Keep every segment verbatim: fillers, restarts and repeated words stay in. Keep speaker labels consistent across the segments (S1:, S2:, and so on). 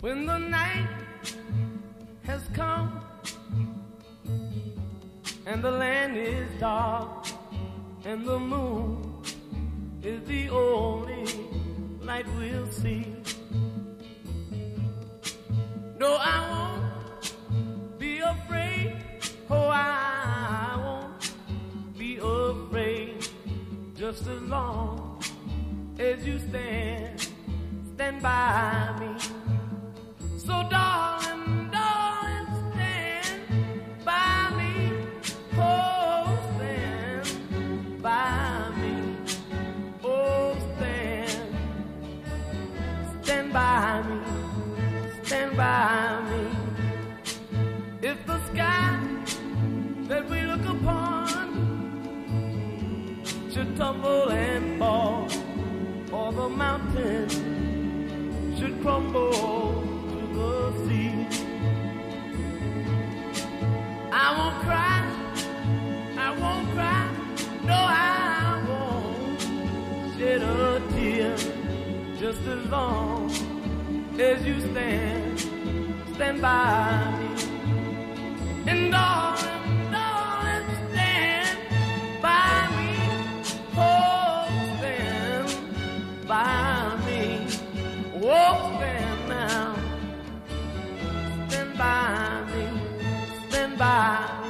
S1: When the night has come and the land is dark and the moon is the only light we'll see. No, I won't be afraid. Oh, I won't be afraid. Just as long as you stand, stand by me. So darling, darling, stand by me. Oh, stand by me. Oh, stand, stand by me. Stand by me. If the sky that we look upon should tumble and fall, or the mountain should crumble to the sea, I won't cry, I won't cry, no, I won't shed a tear. Just as long as you stand, stand by me. And darling, darling, stand by me. Oh, stand by me. Oh, stand now. Stand by me. Stand by me.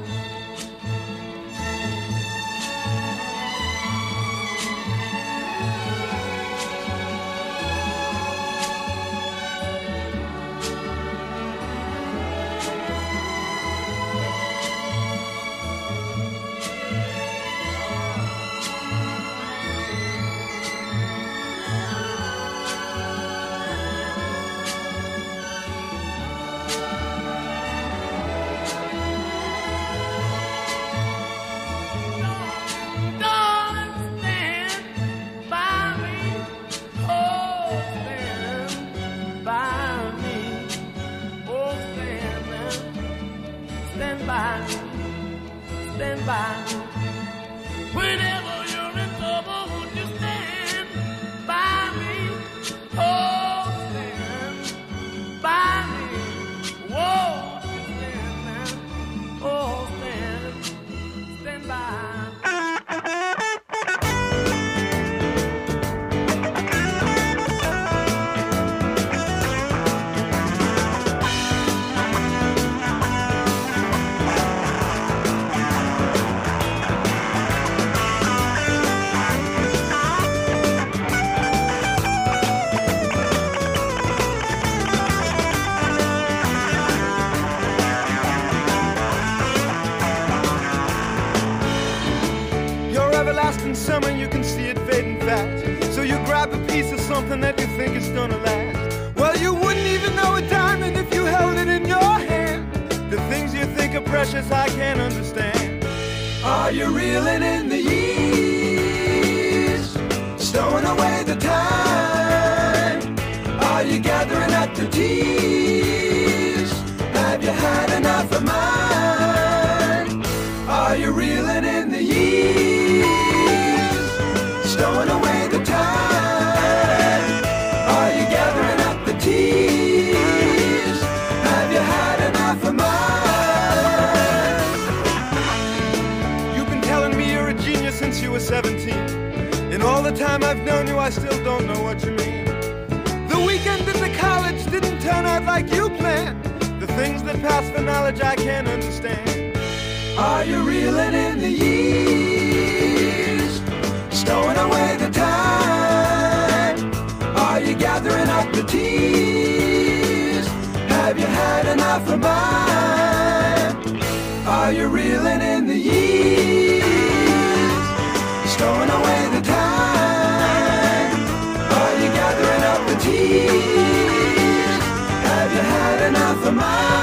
S1: Stand by me. Whenever you're in trouble, won't you stand by me? Oh, stand by me. Whoa, stand now. Oh, stand, stand by me. Summer, you can see it fading fast. So you grab a piece of something that you think is gonna last. Well, you wouldn't even know a diamond if you held it in your hand. The things you think are precious, I can't understand. Are you reeling in the years, stowing away the time? Are you gathering up the tears? Have you had enough of mine? Are you reeling in the years, stowing away the time? Are you gathering up the tears? Have you had enough of mine? You've been telling me you're a genius since you were seventeen. In all the time I've known you, I still don't know what you mean. The weekend in the college didn't turn out like you planned. The things that pass for knowledge I can't understand. Are you reeling in the years, stowing away the time? Are you gathering up the tears? Have you had enough of mine? Are you reeling in the years, stowing away the time? Are you gathering up the tears? Have you had enough of mine?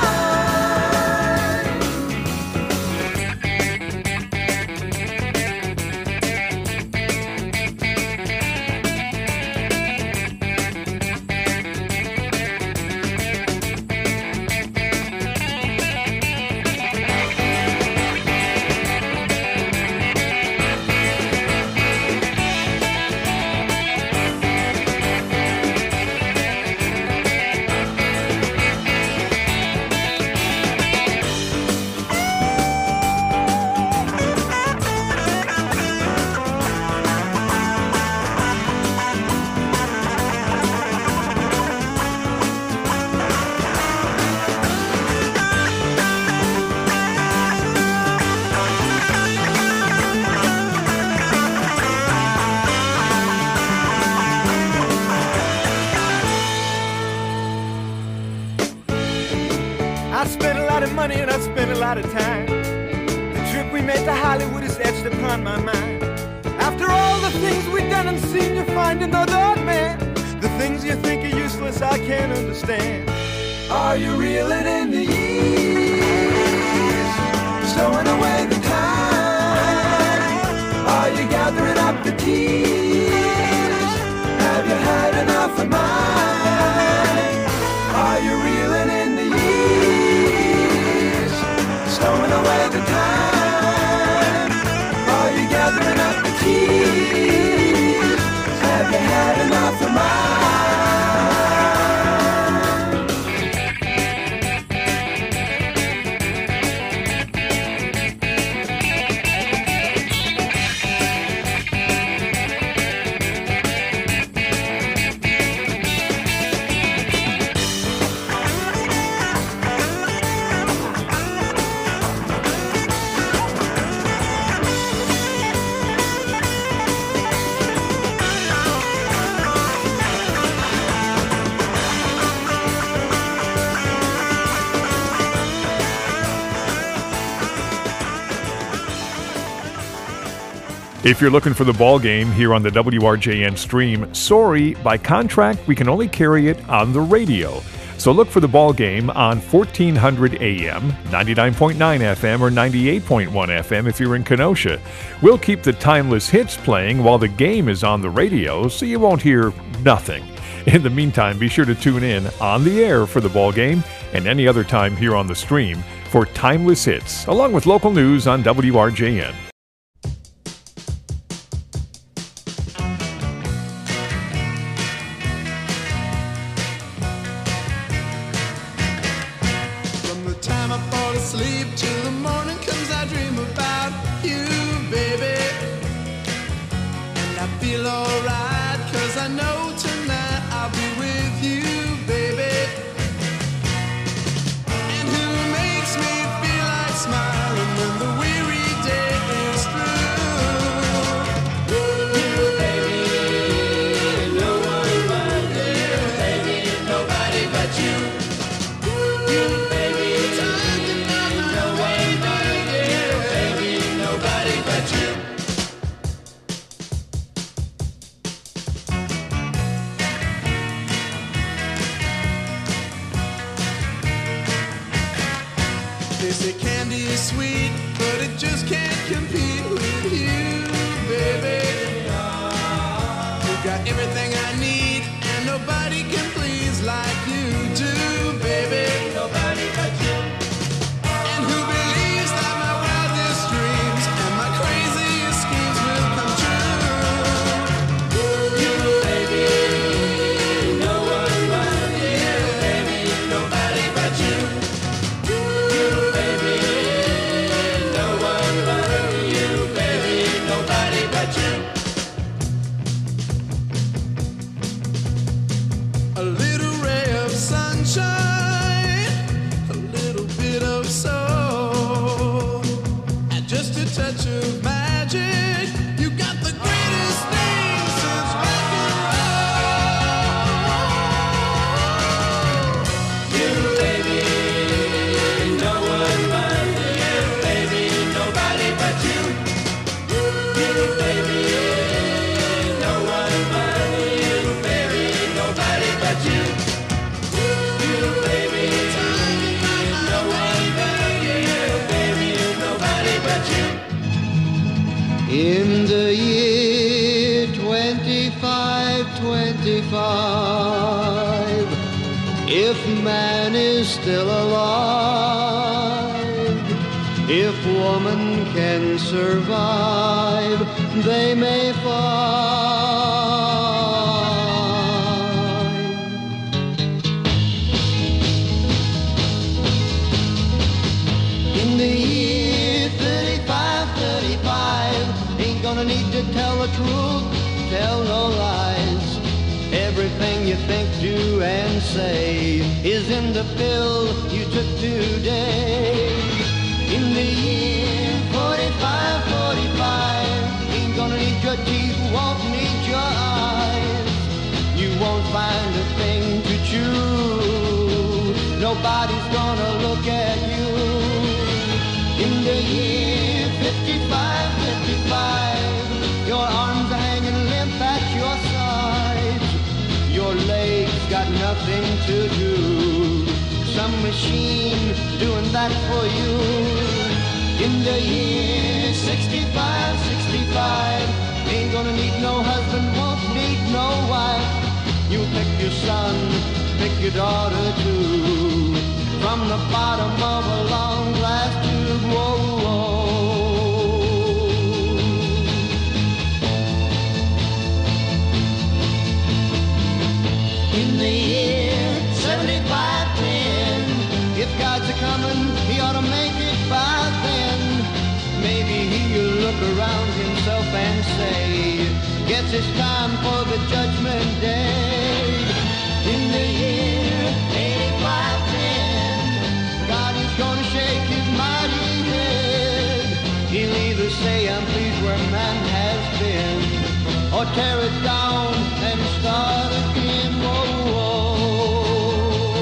S1: I spent a lot of money and I spent a lot of time. The trip we made to Hollywood is etched upon my mind. After all the things we've done and seen, you find another man. The things you think are useless, I can't understand. Are you reeling in the years, stowing away the time? Are you gathering up the tears? Have you had enough of mine? Are you reeling in the years, stowing away the time? Are you gathering up the tears? Have you had enough of mine?
S2: If you're looking for the ball game here on the W R J N stream, sorry, by contract, we can only carry it on the radio. So look for the ball game on fourteen hundred A M, ninety-nine point nine F M, or ninety-eight point one F M if you're in Kenosha. We'll keep the timeless hits playing while the game is on the radio, so you won't hear nothing. In the meantime, be sure to tune in on the air for the ball game and any other time here on the stream for timeless hits, along with local news on W R J N.
S3: In the year twenty-five twenty-five, if man is still alive, if woman can survive, they may find. In the year thirty-five thirty-five, ain't gonna need to tell the truth, tell no lies. Everything you think, do, and say is in the pill you took today. In the year forty-five forty-five, ain't gonna need your teeth, won't need your eyes. You won't find a thing to chew, nobody's gonna look at you. In the year fifty-five, fifty-five, your arms are hanging limp at your sides. Your legs got nothing to do. Some machine doing that for you. In the year sixty-five, sixty-five, ain't gonna need no husband, won't need no wife. You pick your son, pick your daughter too, from the bottom of a long glass tube. Whoa, whoa. In the year seventy-five, ten, if God's a-comin', he ought to make it by then. Maybe he'll look around himself and say, guess it's time for the judgment day. In the year eighty-five, ten, God is gonna shake his mighty head. He'll either say, I'm pleased where man has been, or tear it down and start again. Whoa, whoa.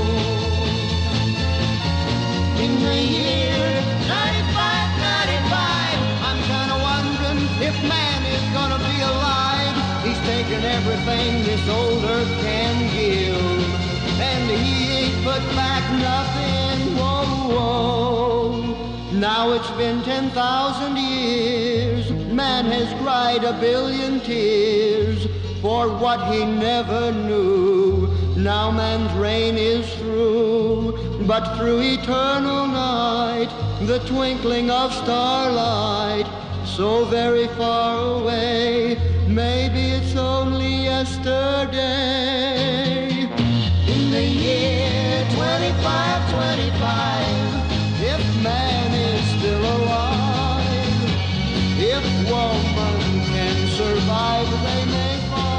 S3: In the year ninety-five, ninety-five, I'm kinda wondering if man is gonna be alive. He's taken everything this old earth can give, and he ain't put back nothing. Whoa, whoa. Now it's been ten thousand years, man has cried a billion tears for what he never knew. Now man's reign is through, but through eternal night, the twinkling of starlight, so very far away, maybe it's only yesterday. In the year twenty-five, twenty-five, if man is still alive, if woman can survive, they may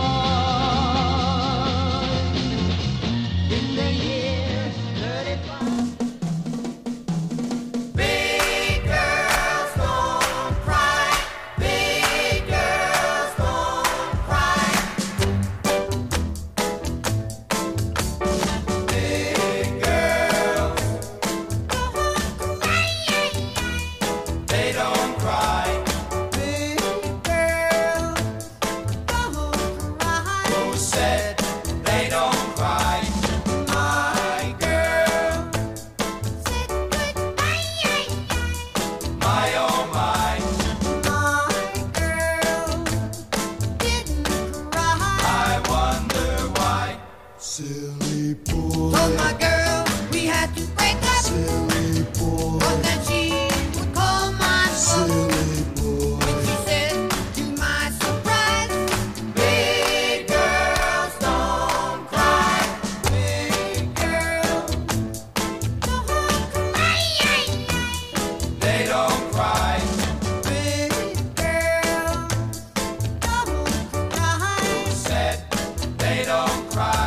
S3: find. In the year thirty-five. Big girls don't cry. Big girls don't cry. Big girls, they don't cry. Big girls don't cry. Who said they don't cry? My girl said goodbye. My oh my. My girl didn't cry. I wonder why. Silly boy. Told my girl we had to break up. Silly boy. But then she would call my phone. Silly boy. When she said, to my surprise, big girls don't cry. Big girls don't cry. They don't cry. Big girls don't cry. Who said they don't cry?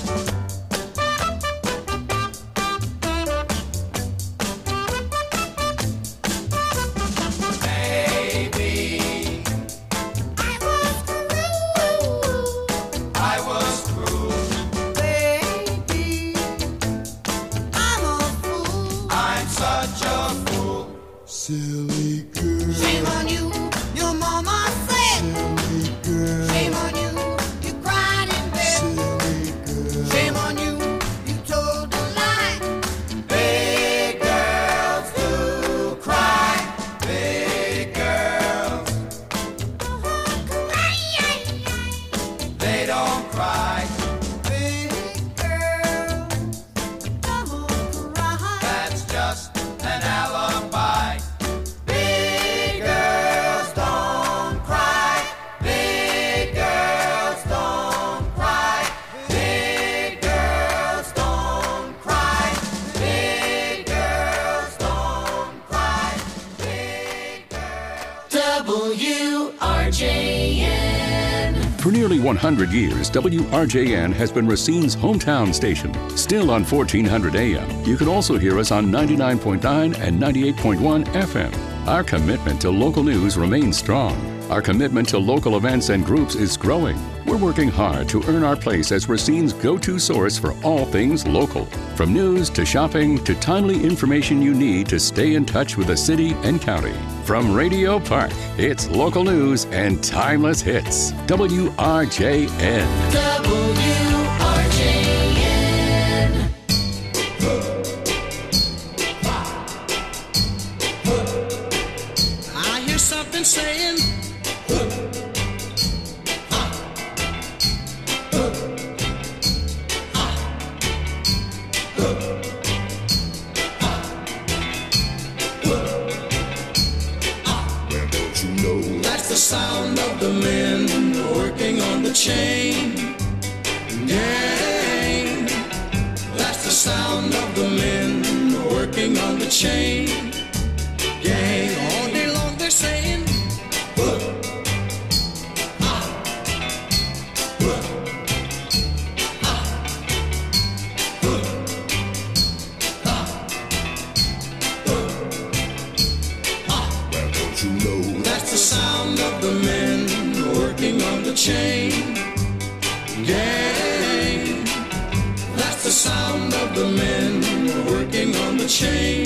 S3: Maybe I was cruel. Baby, I'm a fool. I'm such a fool. Silly girl. Shame on you, your mama said. Silly girl. Shame on you, you cried in bed. Silly girl. Shame on you, you told a lie. Big girls do cry. Big girls, they don't cry. Big girls don't cry. That's just an alibi. Big girls don't cry. Big girls don't cry. Big girls don't cry. Big girls don't cry. Big girls. W R J N.
S4: For nearly one hundred years, W R J N has been Racine's hometown station. Still on fourteen hundred A M. You can also hear us on ninety-nine point nine and ninety-eight point one F M. Our commitment to local news remains strong. Our commitment to local events and groups is growing. We're working hard to earn our place as Racine's go-to source for all things local. From news to shopping to timely information you need to stay in touch with the city and county. From Radio Park, it's local news and timeless hits. W R J N.
S5: W R J N.
S6: I hear something saying, that's the sound of the men working on the chain gang. That's the sound of the men working on the chain gang. All day long they're saying, that's the sound of the men working on the chain gang. That's the sound of the men working on the chain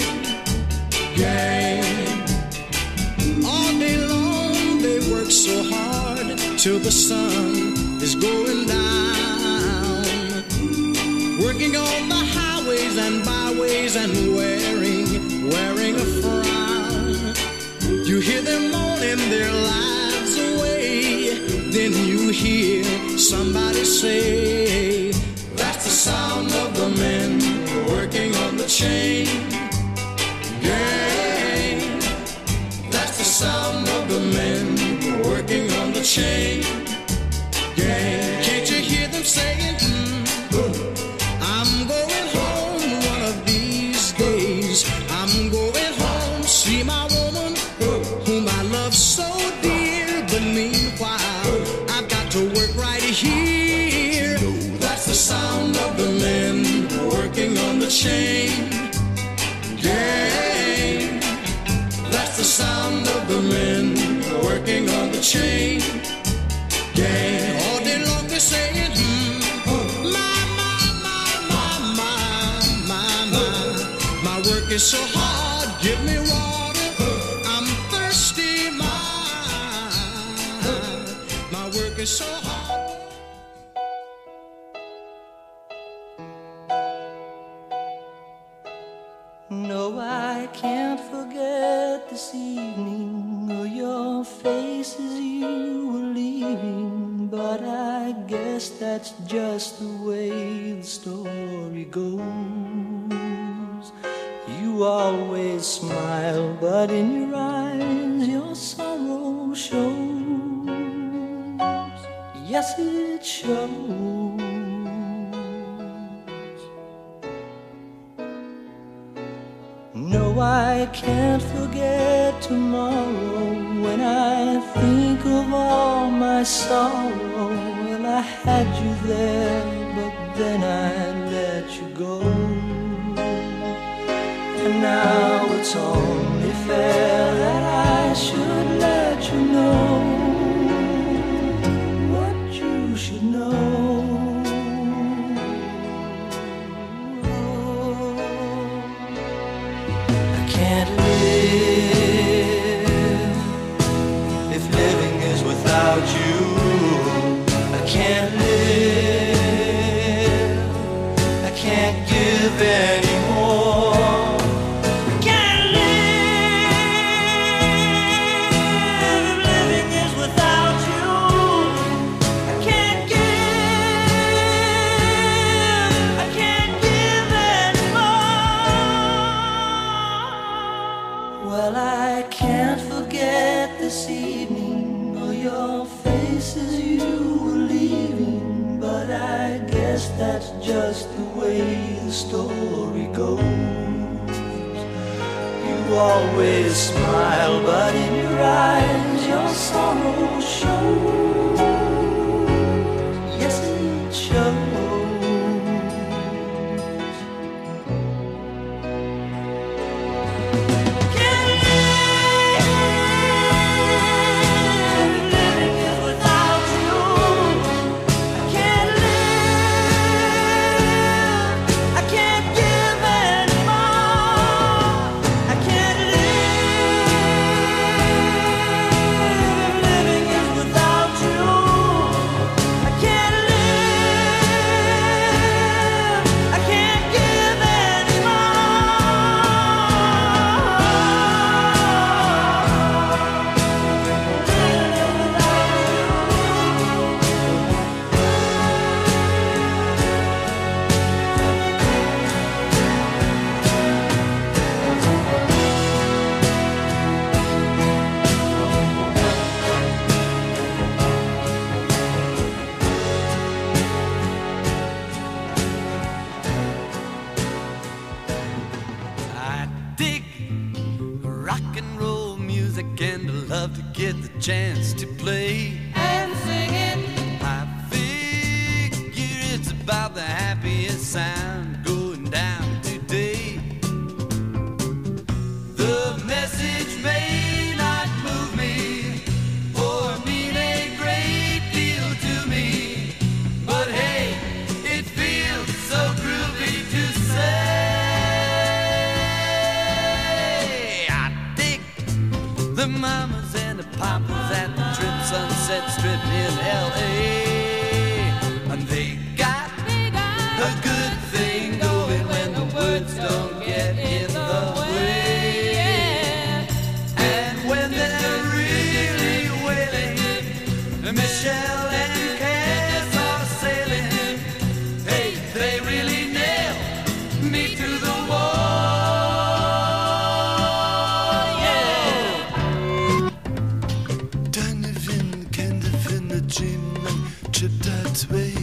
S6: gang. All day long they work so hard till the sun is going down, working on the highways and byways and wearing, wearing a frown. You hear them moaning their lives away, then you hear somebody say, that's the sound of the men working on the chain gang. That's the sound of the men working on the chain gang. Can't you hear them saying, mm, I'm going home one of these days. I'm going home, see my woman whom I love so dear. But meanwhile, I've got to work right here. That's the sound of the men working on the chain gang. That's the sound of the men working on the chain gang. All day long they're saying, hmm, my, my, my, my, my, my, my work is so hard, give me water, I'm thirsty, my, my work is so hard.
S7: No, I can't forget this evening or your face as you were leaving, but I guess that's just the way the story goes. You always smile, but in your eyes your sorrow shows. Yes, it shows. No, I can't forget tomorrow when I think of all my sorrow. Well, I had you there, but then I let you go. And now it's only fair that I should let you know what you should know. Can't live if living is without you. I can't live, I can't give anymore. I can't live if living is without you. I can't give, I can't give anymore. Well, I can't forget this evening or your face as you were leaving, but I guess that's just the way the story goes. You always smile, but in your eyes your sorrow shows. Yes, it shows.
S5: I can't
S1: love to get the chance to play
S5: and sing it.
S1: I figure it's about the happiest sound going down today. The message may not move me or mean a great deal to me, but hey, it feels so groovy to say. I dig the mamas and the papas at the Trip Sunset Strip in L A, and they got a good thing going when the words don't get in the way. And when they're really wailing, Michelle and Cass are sailing. Hey, they really nail me to the wall. Yeah. Donovan, kind of in the dream, tripped out way.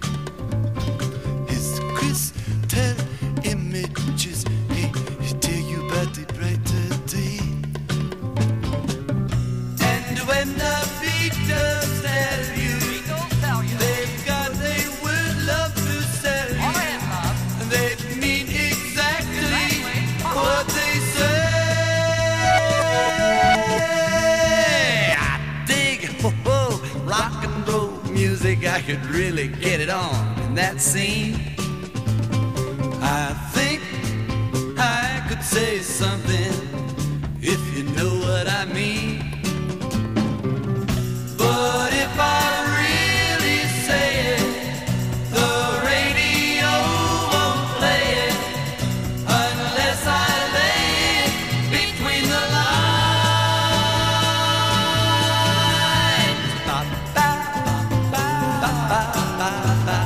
S1: His crystal images, hey, he tell you about the brighter day. And when the Beatles tell you, they've got a word love to sell you, they mean exactly what they say. I dig ho, ho, rock and roll music. I could really get it on in that scene. I think I could say something if you know what I mean. But if I really say it, the radio won't play it unless I lay it between the lines. Ba, ba, ba, ba, ba, ba, ba.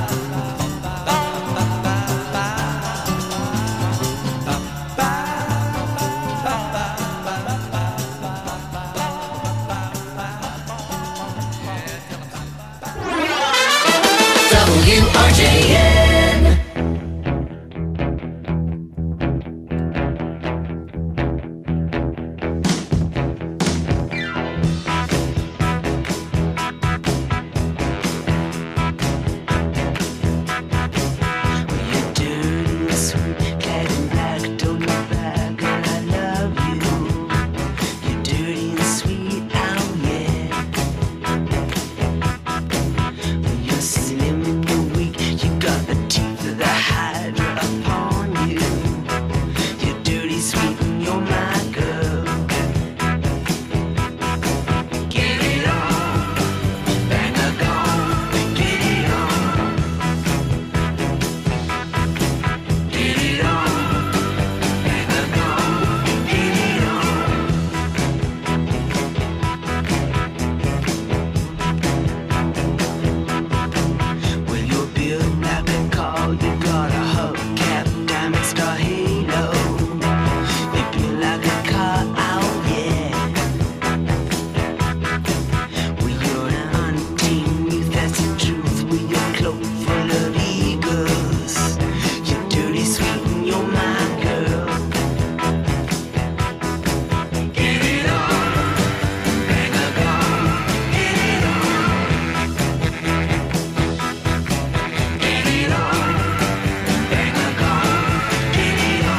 S5: W R J N.
S7: You're dirty, sweet, Cadillac, don't look back, girl, I love you. You're dirty and sweet, oh yeah. You're slim and you're weak, you got the teeth of the Hydra upon you. You're dirty, sweet, and you're my girl. Get it on, bang a gong, get it on. Get it on, bang a gong, get it on. Well, you're built like a car, you got a hubcap, diamond star halo. You built like a car, oh yeah. Well, you're an untamed youth, that's the truth. With your cloak full of eagles, you're dirty, sweet, and you're my girl. Get it on, bang a gong, get it on. Get it on, bang a gong, get it on.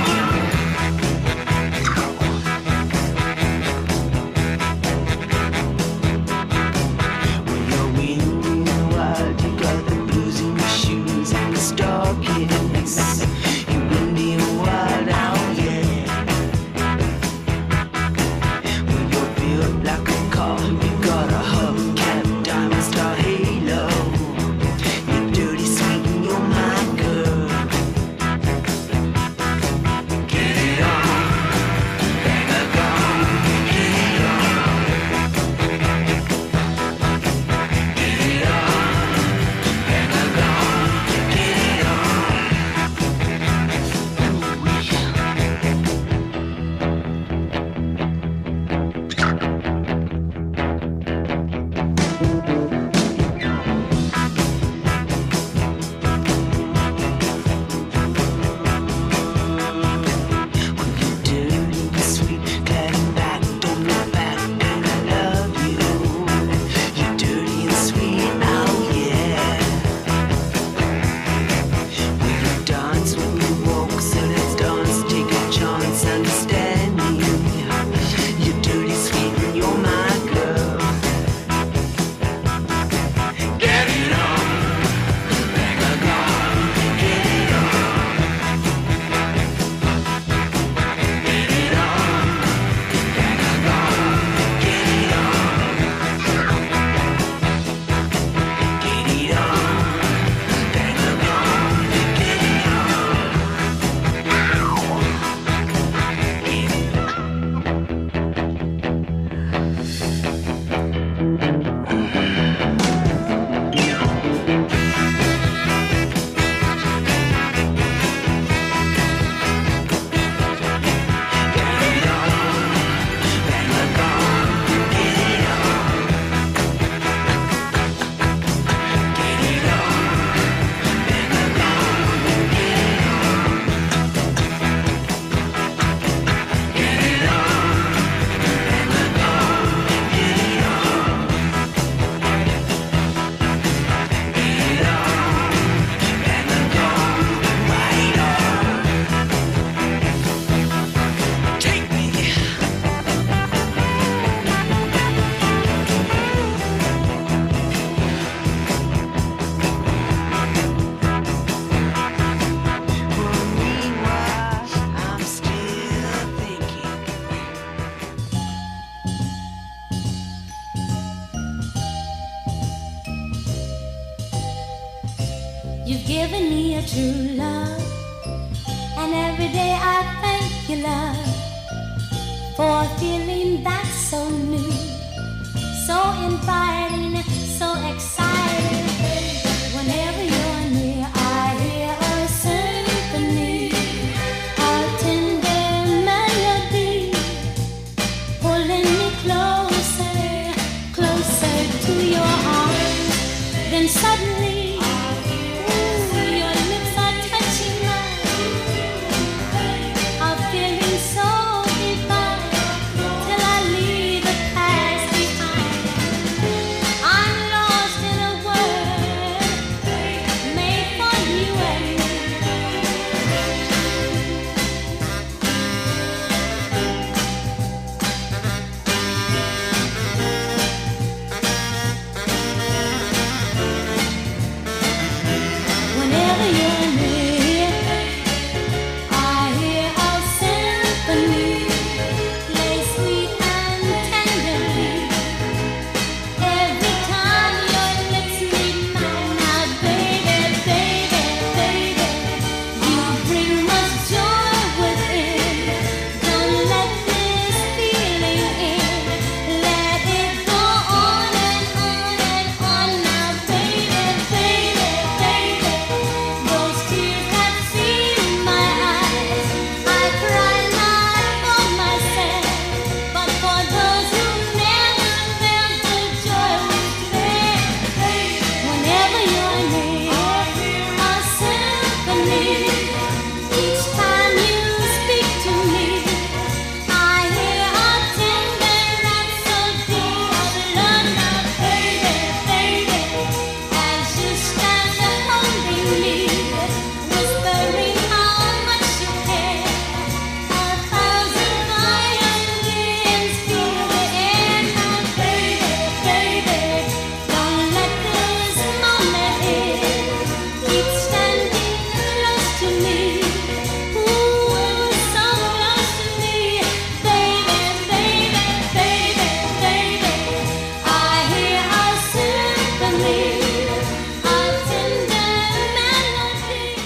S8: given me a true love. And every day I thank you, love, for a feeling that's so new, so inviting, so exciting. Whenever you're near, I hear a symphony, a tender melody, pulling me closer, closer to your arms. Then suddenly, ooh, your lips are touching mine. I'm feeling so divine till I leave the past behind. I'm lost in a world made for you and me. Whenever you're near, I hear a symphony play sweet and tenderly. Every time your lips meet mine, now baby, baby, baby, you bring much joy within. Don't let this feeling in. Let it go on and on and on. Now baby, baby, baby, those tears that fill my eyes, I cry not for myself, but for those who never felt the joy we felt. Whenever you're near, a symphony. Each time you speak to me, I hear a tender rhapsody of love. Now baby, baby, as you stand holding me, whispering how much you care, a thousand violins fill the air. Now baby, baby, don't let this moment end. Keep standing close to me, ooh, so close to me, baby, baby, baby, baby. I hear a symphony, a tender melody.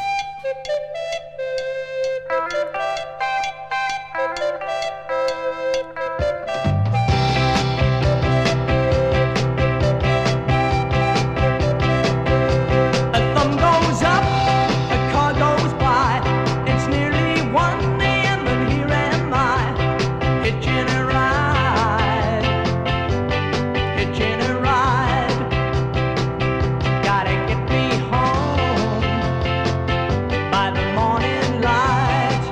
S7: A thumb goes up, a car goes by. It's nearly one a.m. and here am I, hitching a ride, hitching a ride. Gotta get me home by the morning light.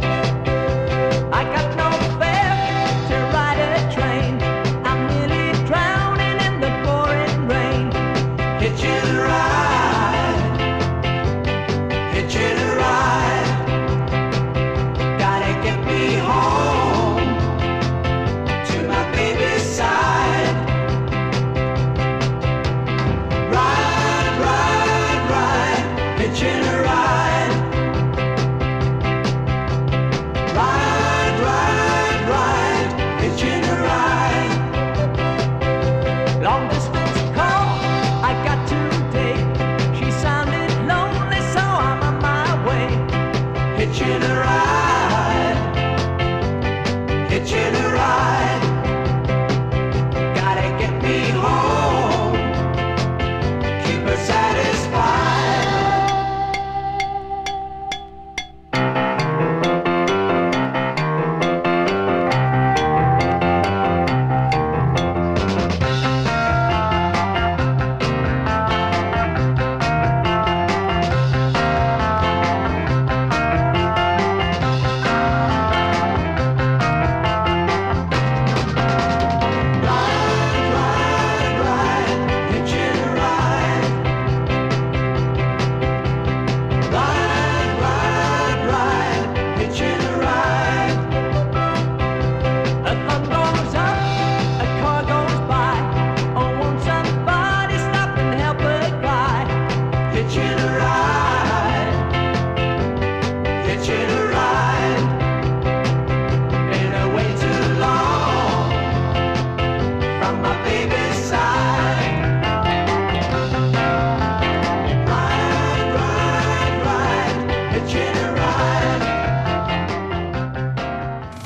S7: I got no fare to ride a train. I'm nearly drowning in the pouring rain. Hitching a ride, hitching a ride. Gotta get me home to my baby's side. Ride, ride, ride, hitching a ride. Ride, ride, ride, hitching a ride. Long distance call I got today. She sounded lonely, so I'm on my way. Hitching a ride, hitching a ride. Gotta get me home, keep her satisfied.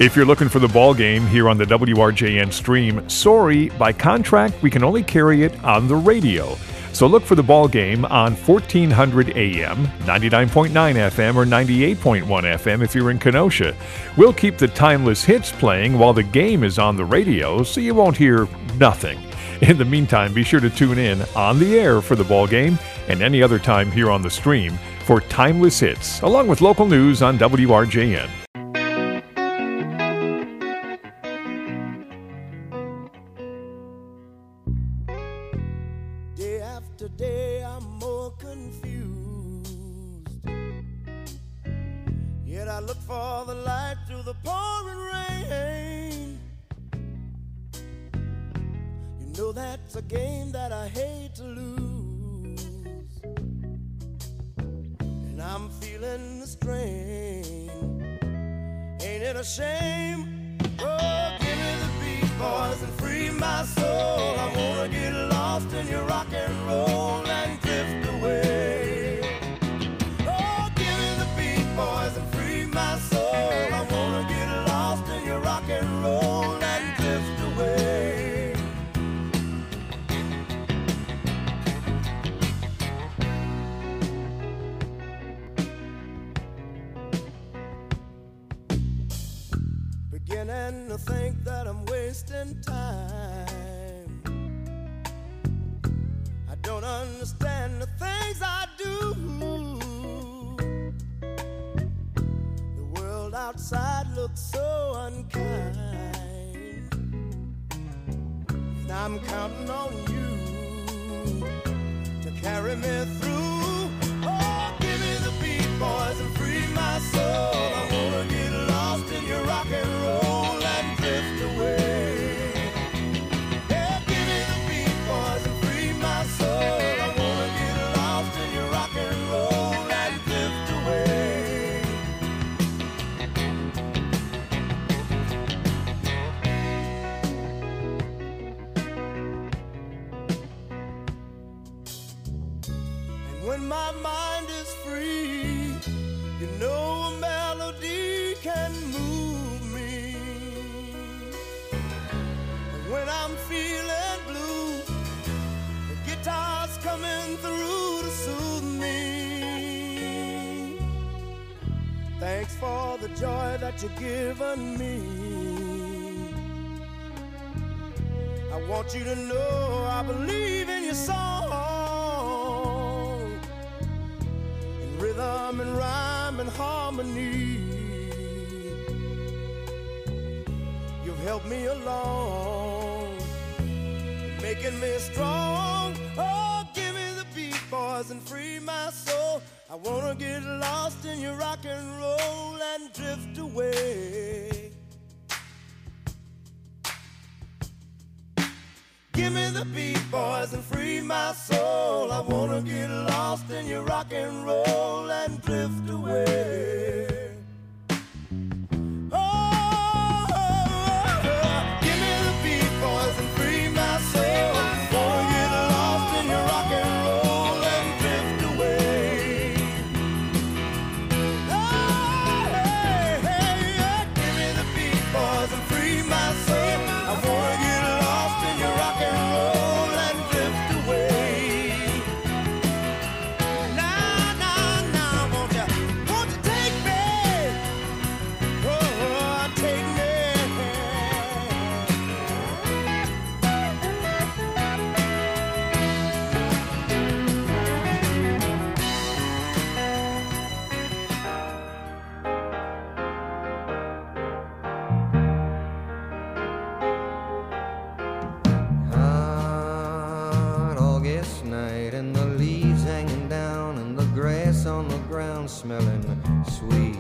S2: If you're looking for the ball game here on the W R J N stream, sorry, by contract, we can only carry it on the radio. So look for the ball game on fourteen hundred A M, ninety-nine point nine F M, or ninety-eight point one F M if you're in Kenosha. We'll keep the timeless hits playing while the game is on the radio, so you won't hear nothing. In the meantime, be sure to tune in on the air for the ball game and any other time here on the stream for timeless hits, along with local news on W R J N.
S6: Day after day, I'm more confused. Yet I look for the light through the pouring rain. You know that's a game that I hate to lose, and I'm feeling the strain. Ain't it a shame? Oh, give me the beat, boys, and free my soul. I wanna get lost in your rock and roll and drift away. Oh, give me the beat, boys, and free my soul. I wanna get lost in your rock and roll and drift away. Beginning to think that I'm wasting time. I don't understand the things I do. The world outside looks so unkind, and I'm counting on you to carry me through. Oh, give me the beat, boys, and free my soul. I wanna get lost in your rock and roll and drift away. Yeah, give me the beat, boys, and free my soul. I wanna get lost in your rock and roll and drift away. And when my mind is free, you know a melody can move me. And when I'm feeling blue, the guitar's coming through to soothe me. Thanks for the joy that you've given me. I want you to know I believe in your song, in rhythm and rhyme and harmony. You've helped me along, making me strong. Oh, give me the beat, boys, and free my soul. I wanna get lost in your rock and roll and drift away. Give me the beat, boys, and free my soul. I wanna get lost in your rock and roll and drift away. Oh, oh, oh, oh. Give me the beat, boys, and free my soul. Wanna get lost in your rock and roll and drift away. Oh, hey, hey, yeah. Give me the beat, boys, and free my soul. I wanna get lost in your rock and roll and drift away. Now, now, now, won't you, won't you take me? Oh, take me.
S9: Hot August night and the leaves hanging down and the grass on the ground smelling sweet.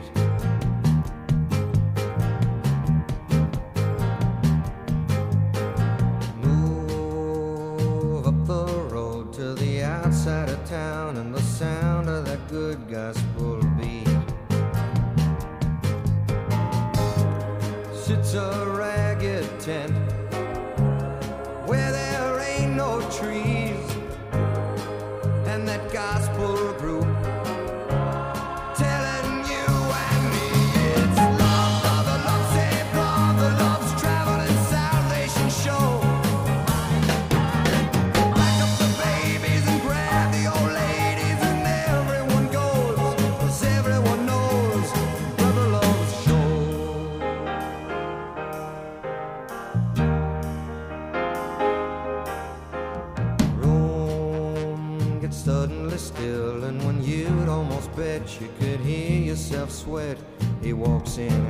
S9: Move up the road to the outside of town and the sound of that good gospel beat. Sits a ragged tent where there ain't no trees, and that gospel group telling you and me it's love for the love's sake. sweat, he walks in.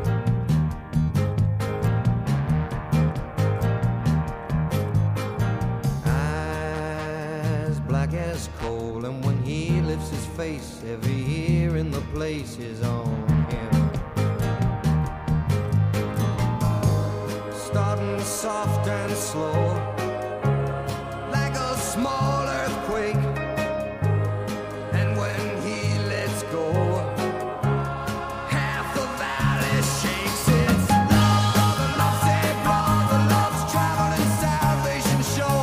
S9: Eyes black as coal, and when he lifts his face, every ear in the place is on him. Starting soft and slow, like a small earthquake. And when he lets go, half the valley shakes. It's love, brother, love, say brother, love's traveling salvation show.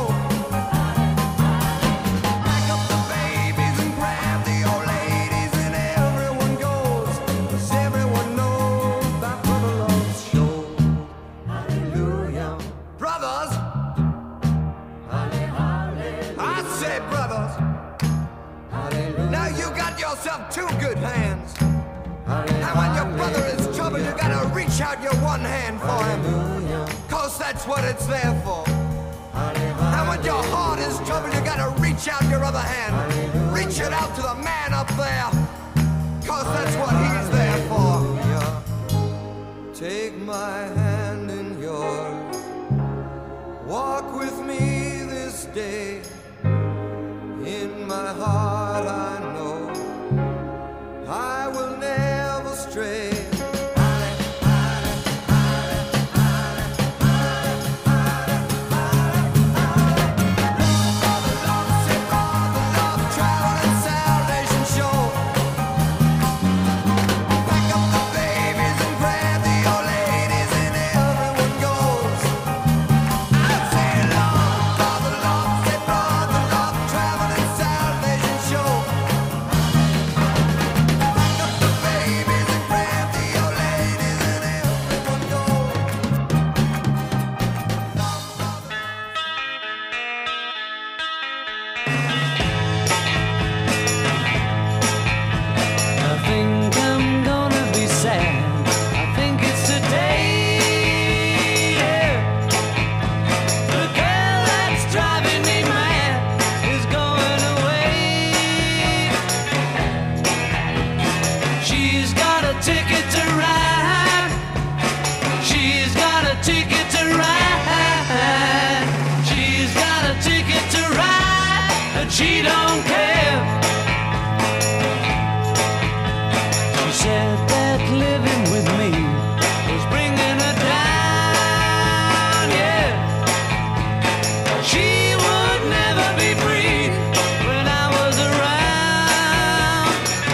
S9: Pack up the babies and grab the old ladies, and everyone goes, 'cause everyone knows that brother love's show. Hallelujah. Brothers, I say brothers, now you got yourself two good hands. And when your brother is trouble, you gotta reach out your one hand for him, 'cause that's what it's there for. And when your heart is trouble, you gotta reach out your other hand. Reach it out to the man up there, 'cause that's what he's there for. Take my hand in yours, walk with me this day. In my heart I know I will never stray.
S7: I think I'm gonna be sad. I think it's today. Yeah. The girl that's driving me mad is going away. She's got a ticket to ride. She's got a ticket to ride. She's got a ticket to ride, and she don't care. She said that living with me was bringing her down, yeah. She would never be free when I was around.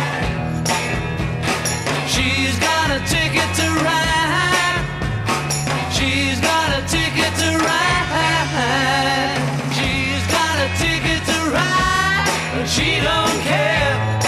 S7: She's got a ticket to ride. She's got a ticket to ride. She's got a ticket to ride, but she don't care.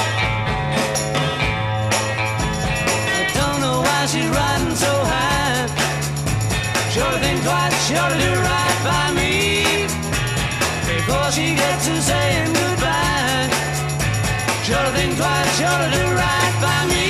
S7: I don't know why she's riding so high. Sure think twice, sure to do right by me before she gets to saying goodbye. Sure think twice, sure to do right by me.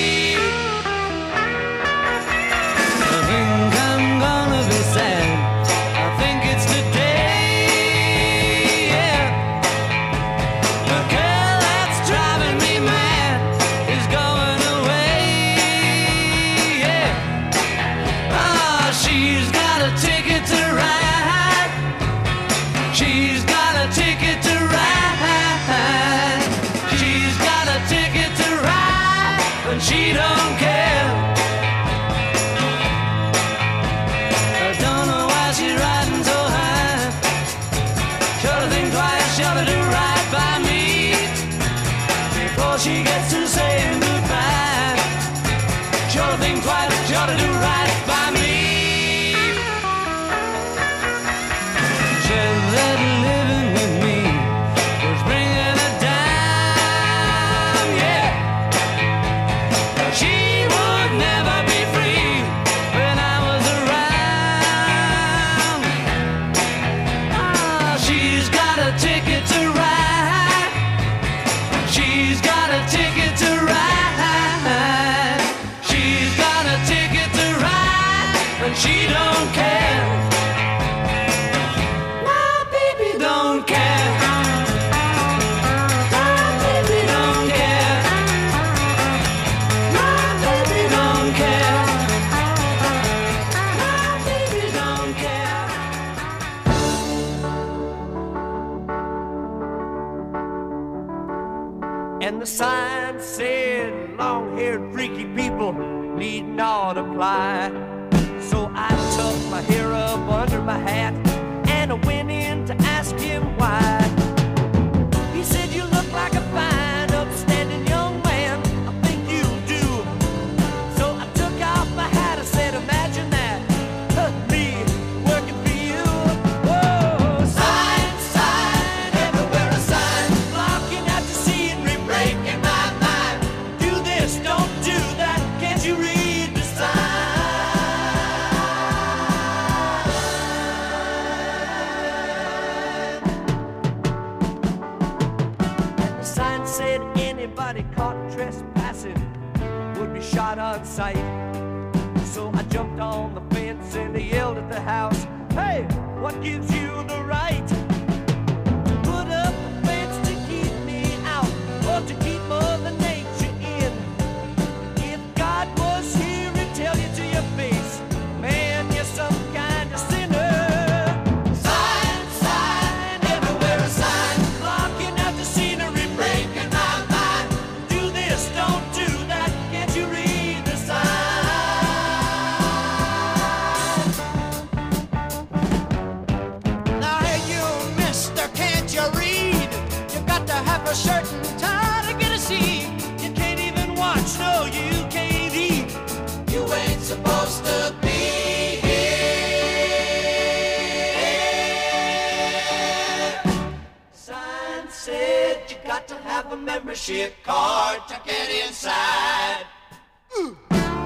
S7: I think I'm gonna be sad. I think it's today. Yeah. The girl that's driving me mad is going away. Yeah. Ah, she's got a ticket to ride. She's got a ticket to ride. She's got a ticket to ride, but she don't care. I don't know why she's riding so high. Sure to think twice, sure to do right by me before she gets to saying goodbye. Sure to think twice, sure to do right by me. Said that living with me was bringing her down, yeah. She would never be free when I was around. Ah, she's got a ticket to ride. She's got a ticket to ride. She's got a ticket.
S10: shaky people need not apply. So I tucked my hair up under my hat and I went in to ask him why. He said, you look like a fine, upstanding young man. I think you do. So I took off my hat. I said, imagine that, me working for you. Whoa, sign, sign, everywhere a sign, blocking out the scenery, breaking my mind. Do this, don't do that. Can't you read the sign? Said anybody caught trespassing would be shot on sight. So I jumped on the fence and I yelled at the house, hey, what gives you the right to put up a fence to keep me out or to keep Mother Nature in? If God was here, he'd tell you to your face, man, you're some kind of sinner. Sign, sign, everywhere a sign, blocking out the scenery, breaking my mind. Do this, don't do that, can't you read the sign? Now hey you, mister, can't you read? You got to have a certain time to get a seat. You can't even watch, no, you can't eat. You ain't supposed to be here. Sign said you got to have a membership card to get inside. Ooh.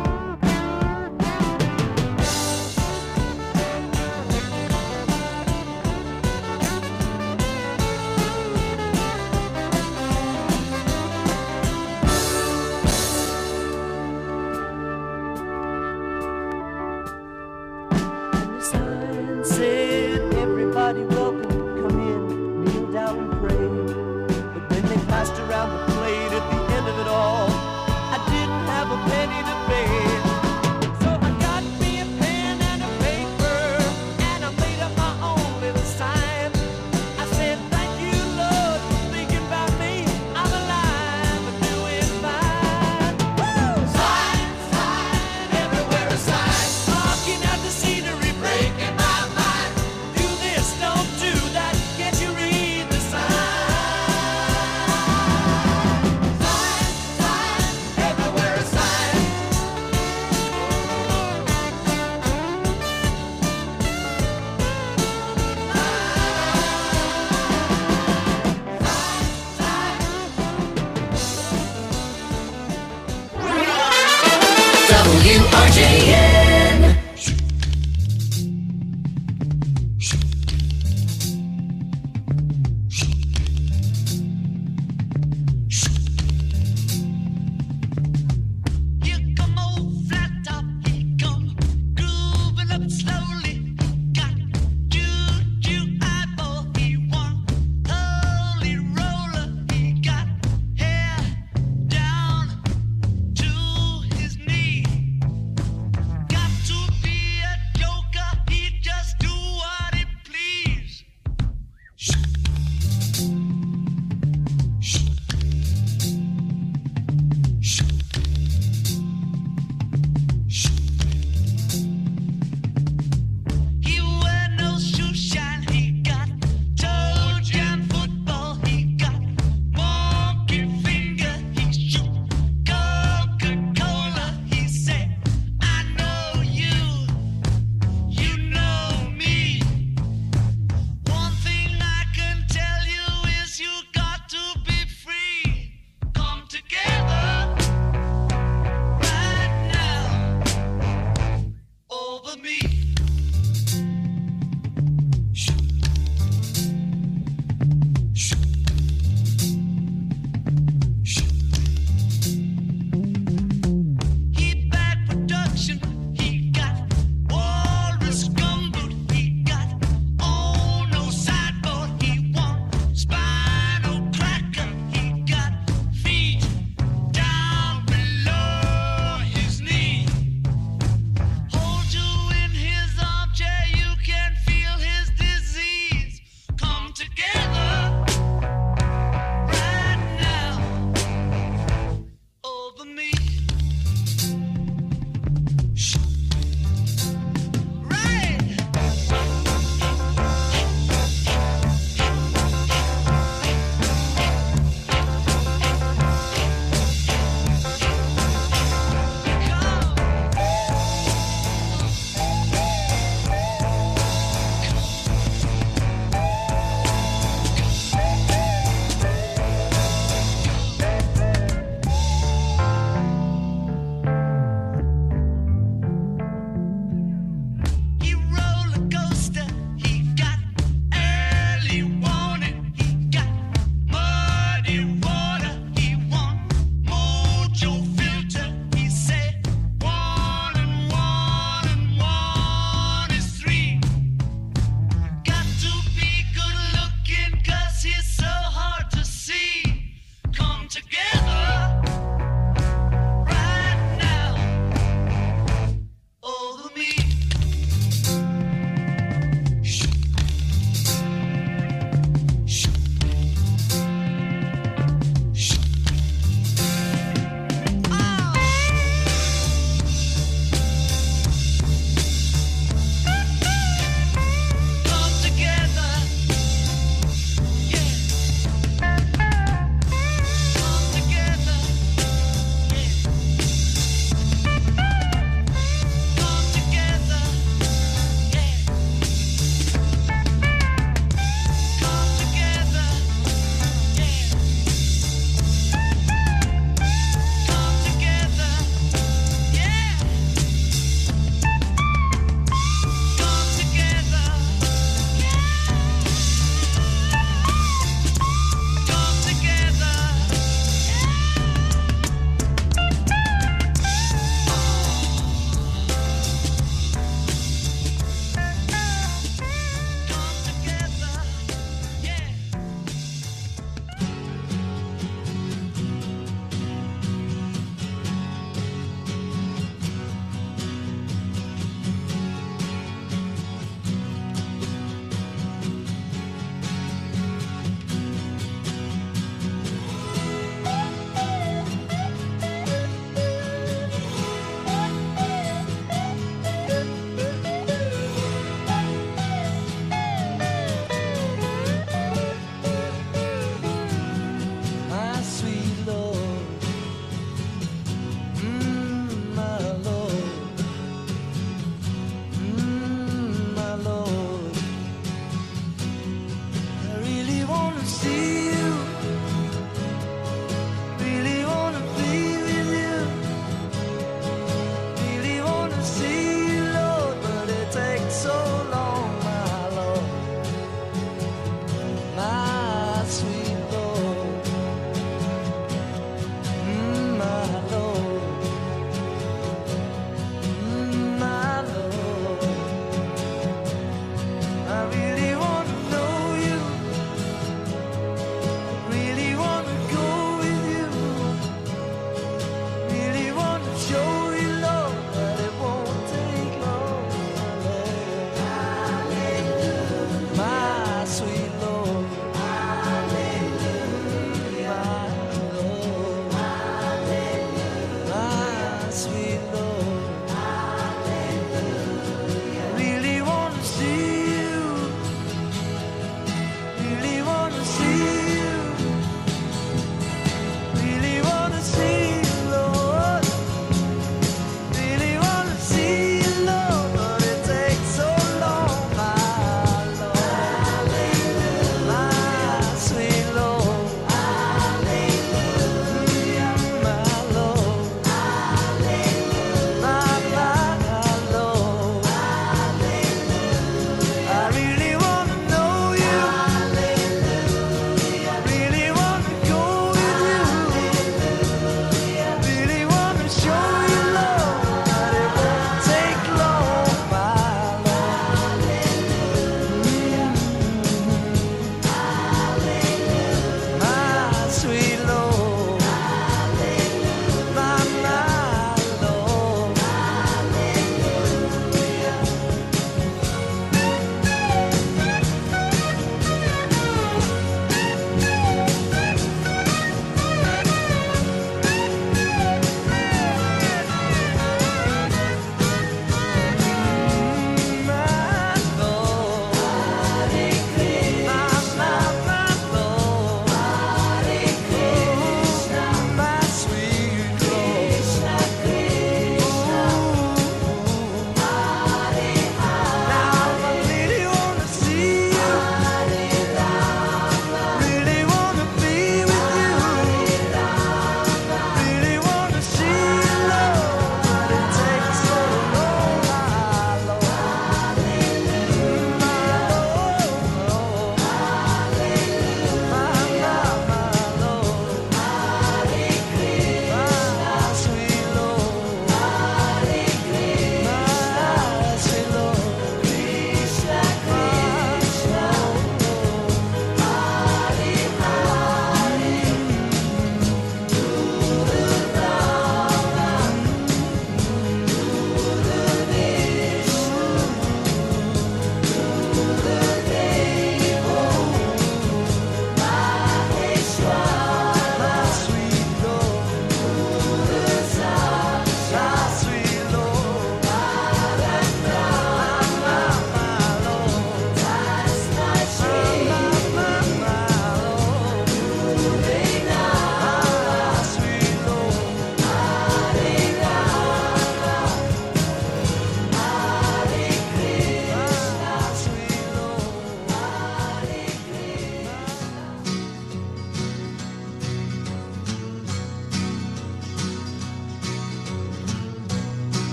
S10: And the sign said, everybody welcome, come in, kneel down and pray. But when they passed around the plate at the end of it all, I didn't have a penny to pay. So I got me a pen and a paper, and I made up my own little sign. I said, thank you, Lord, for thinking about me. I'm alive and doing fine. Woo! Sign, sign, everywhere a sign, blocking out the scenery, breaking my mind. Do this, don't do that, can't you read the sign? Sign, sign, everywhere a sign.
S5: W R J N.
S6: Here come old flat top, he come grooving up slowly. Got juju eyeball, he one holy roller. He got hair down to his knee.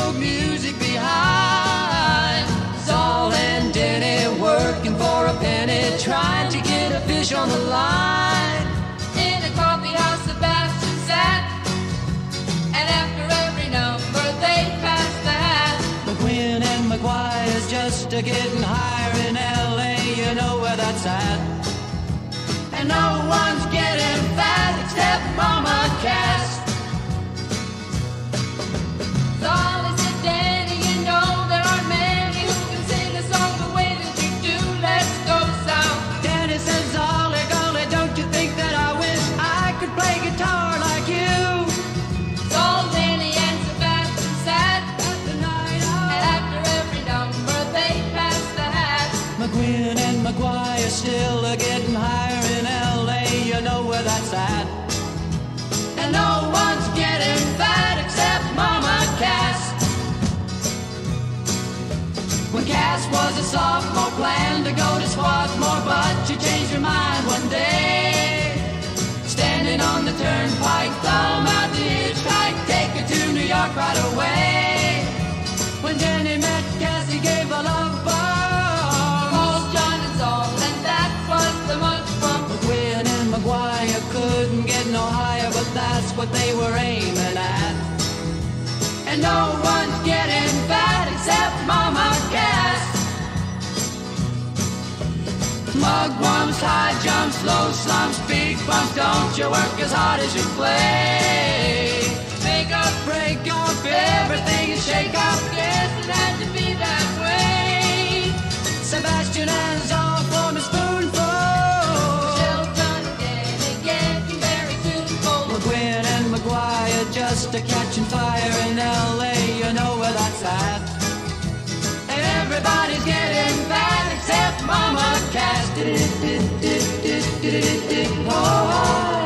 S11: no music behind. Saul and Denny working for a penny, trying to get a fish on the line.
S12: In a coffee house, Sebastian sat, and after every number they passed the hat.
S11: McQueen and McGuire's just a getting higher in L A, you know where that's at. And no one's getting fat except Mama Cass.
S12: Saul said, Danny, you know there aren't many who can sing a song the way that you do. Let's go south.
S11: Danny says, Ollie, golly, don't you think that I wish I could play guitar like you?
S12: Saul, Danny, and Sebastian sat at the night out, and after every number they passed the hat.
S11: McQueen and McGuire still are getting higher in L A, you know where that's at. And no one's getting fat except Mama Cass. When Cass was a sophomore, planned to go to Swarthmore, but she changed her mind one day. Standing on the turnpike, thumb out the hitchhike, take her to New York right away. When Jenny met Cass, he gave a love bomb,
S12: called John and Saul, and that was the much fun.
S11: McQueen and McGuire couldn't get no higher, but that's what they were aiming at. And no one's getting fat except Mama Cass. Mugwumps, high jumps, low slumps, big bumps, don't you work as hard as you play.
S12: Make up,
S11: break up, everything is shake up.
S12: Yes, it had to be that way.
S11: Sebastian and Saul form a spoonful.
S12: Shelton and again, very tuneful.
S11: McQueen and McGuire just a catching fire in L A, you know where that's at. And everybody's getting fat except Mama Cass. Oh.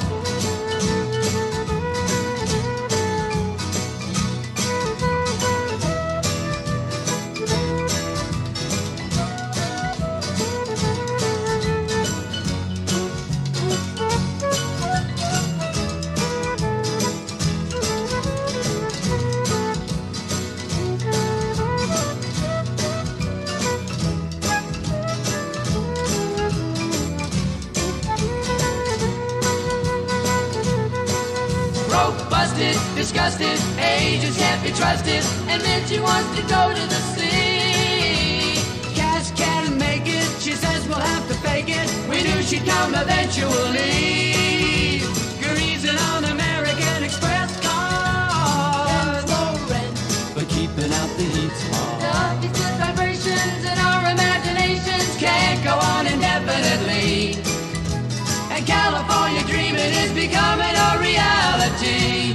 S11: Disgusted, agents can't be trusted,
S12: and then she wants to go to the sea.
S11: Cass can't make it, she says we'll have to fake it. We knew she'd come eventually. Greasing on American Express cars,
S12: low rent,
S11: but keeping out the heat's hard.
S12: The distant vibrations in our imaginations
S11: can't go on indefinitely. And California dreaming is becoming a reality.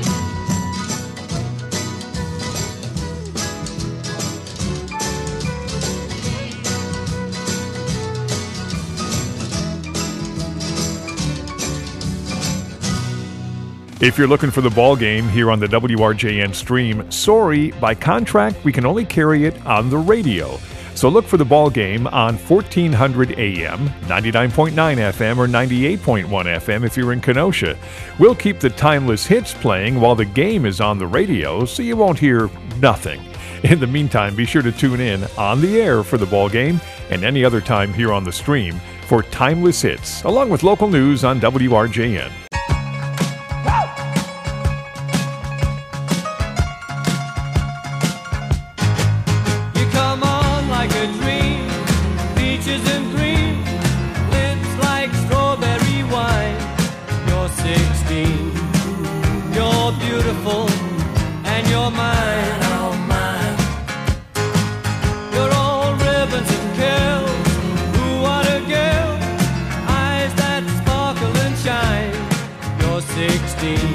S2: If you're looking for the ball game here on the W R J N stream, sorry, by contract, we can only carry it on the radio. So look for the ball game on fourteen hundred A M, ninety-nine point nine F M, or ninety-eight point one F M if you're in Kenosha. We'll keep the timeless hits playing while the game is on the radio, so you won't hear nothing. In the meantime, be sure to tune in on the air for the ball game and any other time here on the stream for timeless hits, along with local news on W R J N.
S13: Beautiful, and you're mine, oh mine. You're all ribbons and curls. Ooh, what a girl! Eyes that sparkle and shine. You're sixteen.